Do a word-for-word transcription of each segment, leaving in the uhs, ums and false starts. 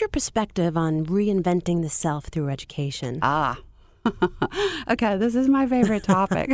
your perspective on reinventing the self through education? Ah, okay, this is my favorite topic.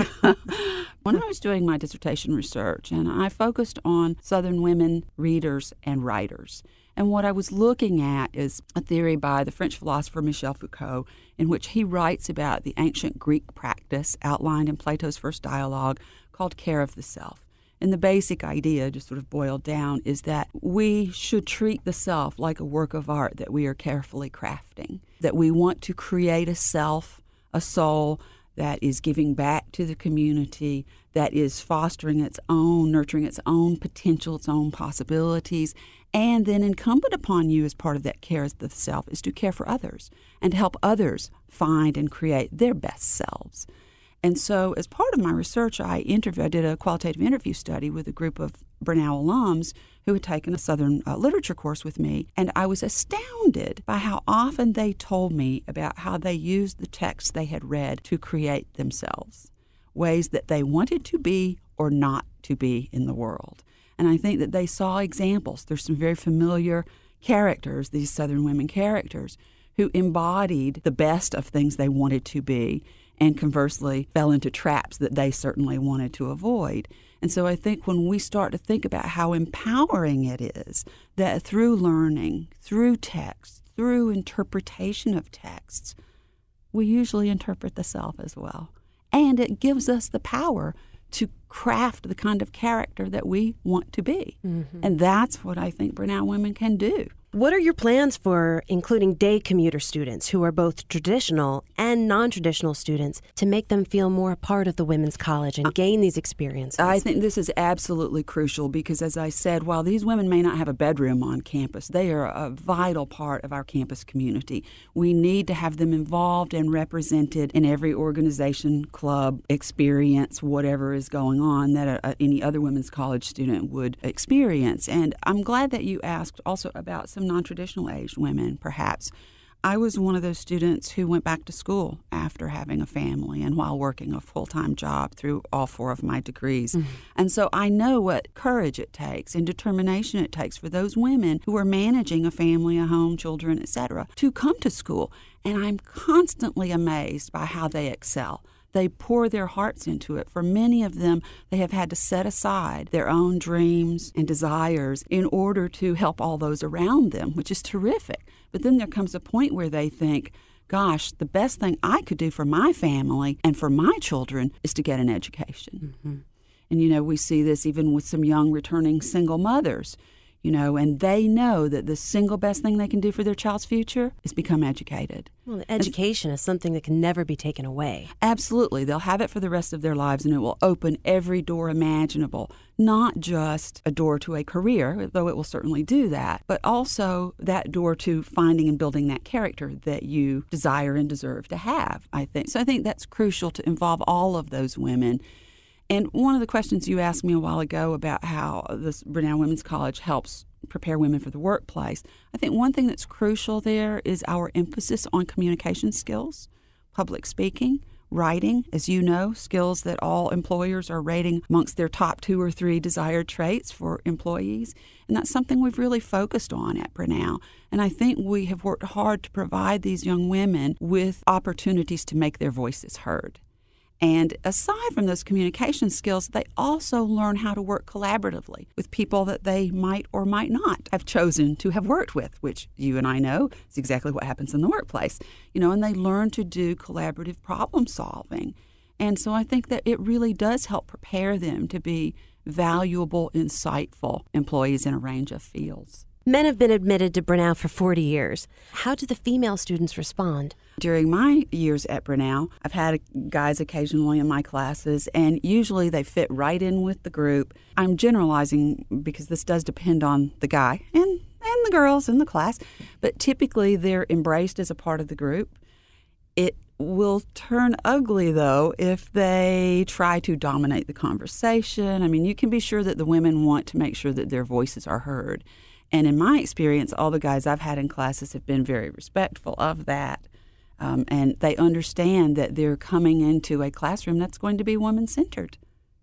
When I was doing my dissertation research, and I focused on Southern women readers and writers, and what I was looking at is a theory by the French philosopher Michel Foucault, in which he writes about the ancient Greek practice outlined in Plato's First Dialogue called care of the self. And the basic idea, just sort of boiled down, is that we should treat the self like a work of art that we are carefully crafting, that we want to create a self, a soul that is giving back to the community, that is fostering its own, nurturing its own potential, its own possibilities. And then incumbent upon you as part of that care of the self is to care for others and to help others find and create their best selves. And so as part of my research, I interviewed, I did a qualitative interview study with a group of Brenau alums who had taken a Southern uh, literature course with me, and I was astounded by how often they told me about how they used the texts they had read to create themselves, ways that they wanted to be or not to be in the world. And I think that they saw examples. There's some very familiar characters, these Southern women characters, who embodied the best of things they wanted to be, and conversely fell into traps that they certainly wanted to avoid. And so I think when we start to think about how empowering it is that through learning, through text, through interpretation of texts, we usually interpret the self as well. And it gives us the power to craft the kind of character that we want to be. Mm-hmm. And that's what I think Brenau women can do. What are your plans for including day commuter students who are both traditional and non-traditional students to make them feel more a part of the women's college and gain these experiences? I think this is absolutely crucial because, as I said, while these women may not have a bedroom on campus, they are a vital part of our campus community. We need to have them involved and represented in every organization, club, experience, whatever is going on that a, a, any other women's college student would experience. And I'm glad that you asked also about some non-traditional aged women, perhaps. I was one of those students who went back to school after having a family and while working a full-time job through all four of my degrees. Mm-hmm. And so I know what courage it takes and determination it takes for those women who are managing a family, a home, children, et cetera, to come to school. And I'm constantly amazed by how they excel. They pour their hearts into it. For many of them, they have had to set aside their own dreams and desires in order to help all those around them, which is terrific. But then there comes a point where they think, gosh, the best thing I could do for my family and for my children is to get an education. Mm-hmm. And, you know, we see this even with some young returning single mothers. You know, and they know that the single best thing they can do for their child's future is become educated. Well, education is something that can never be taken away. Absolutely. They'll have it for the rest of their lives, and it will open every door imaginable, not just a door to a career, though it will certainly do that, but also that door to finding and building that character that you desire and deserve to have, I think. So I think that's crucial to involve all of those women. And one of the questions you asked me a while ago about how this Brenau Women's College helps prepare women for the workplace, I think one thing that's crucial there is our emphasis on communication skills, public speaking, writing, as you know, skills that all employers are rating amongst their top two or three desired traits for employees. And that's something we've really focused on at Brenau. And I think we have worked hard to provide these young women with opportunities to make their voices heard. And aside from those communication skills, they also learn how to work collaboratively with people that they might or might not have chosen to have worked with, which you and I know is exactly what happens in the workplace. You know, and they learn to do collaborative problem solving. And so I think that it really does help prepare them to be valuable, insightful employees in a range of fields. Men have been admitted to Brenau for forty years. How do the female students respond? During my years at Brenau, I've had guys occasionally in my classes, and usually they fit right in with the group. I'm generalizing because this does depend on the guy and, and the girls in the class, but typically they're embraced as a part of the group. It will turn ugly, though, if they try to dominate the conversation. I mean, you can be sure that the women want to make sure that their voices are heard. And in my experience, all the guys I've had in classes have been very respectful of that. Um, and they understand that they're coming into a classroom that's going to be woman-centered.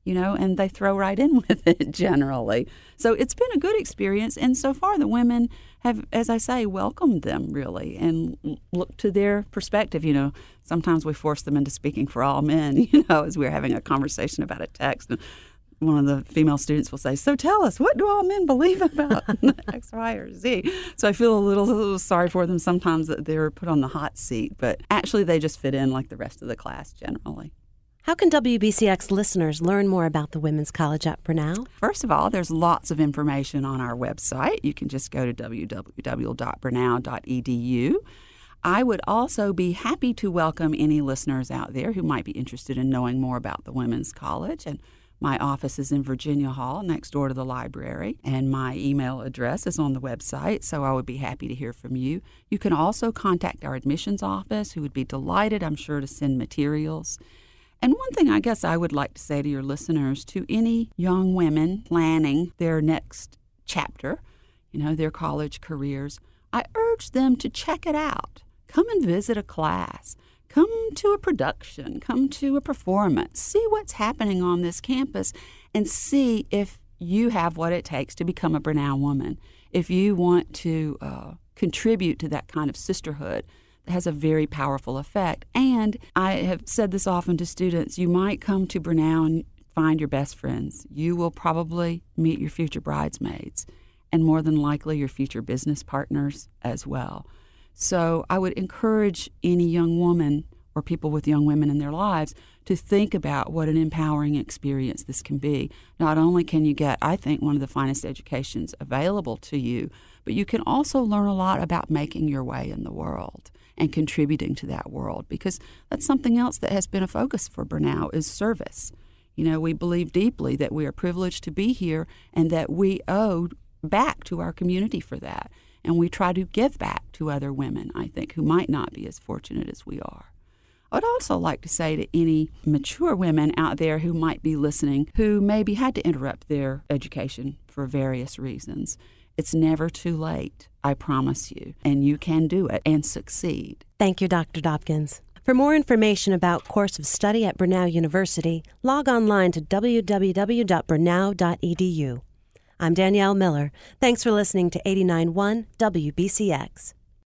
you know, and they throw right in with it generally. So it's been a good experience. And so far, the women have, as I say, welcomed them really and looked to their perspective. You know, sometimes we force them into speaking for all men, you know, as we're having a conversation about a text. And one of the female students will say, so tell us, what do all men believe about X, Y, or Z? So I feel a little, a little sorry for them sometimes that they're put on the hot seat. But actually, they just fit in like the rest of the class generally. How can W B C X listeners learn more about the Women's College at Brenau? First of all, there's lots of information on our website. You can just go to w w w dot brenau dot e d u. I would also be happy to welcome any listeners out there who might be interested in knowing more about the Women's College. And my office is in Virginia Hall, next door to the library, and my email address is on the website, so I would be happy to hear from you. You can also contact our admissions office, who would be delighted, I'm sure, to send materials. And one thing I guess I would like to say to your listeners, to any young women planning their next chapter, you know, their college careers, I urge them to check it out. Come and visit a class. Come to a production. Come to a performance. See what's happening on this campus and see if you have what it takes to become a Brenau woman. If you want to uh, contribute to that kind of sisterhood, has a very powerful effect. And I have said this often to students, you might come to Brenau and find your best friends. You will probably meet your future bridesmaids and more than likely your future business partners as well. So I would encourage any young woman or people with young women in their lives to think about what an empowering experience this can be. Not only can you get, I think, one of the finest educations available to you, but you can also learn a lot about making your way in the world and contributing to that world, because that's something else that has been a focus for Brenau is service. You know, we believe deeply that we are privileged to be here and that we owe back to our community for that. And we try to give back to other women, I think, who might not be as fortunate as we are. I would also like to say to any mature women out there who might be listening who maybe had to interrupt their education for various reasons, it's never too late, I promise you, and you can do it and succeed. Thank you, Doctor Dobkins. For more information about course of study at Brenau University, log online to w w w dot brenau dot e d u. I'm Danielle Miller. Thanks for listening to eighty-nine point one W B C X.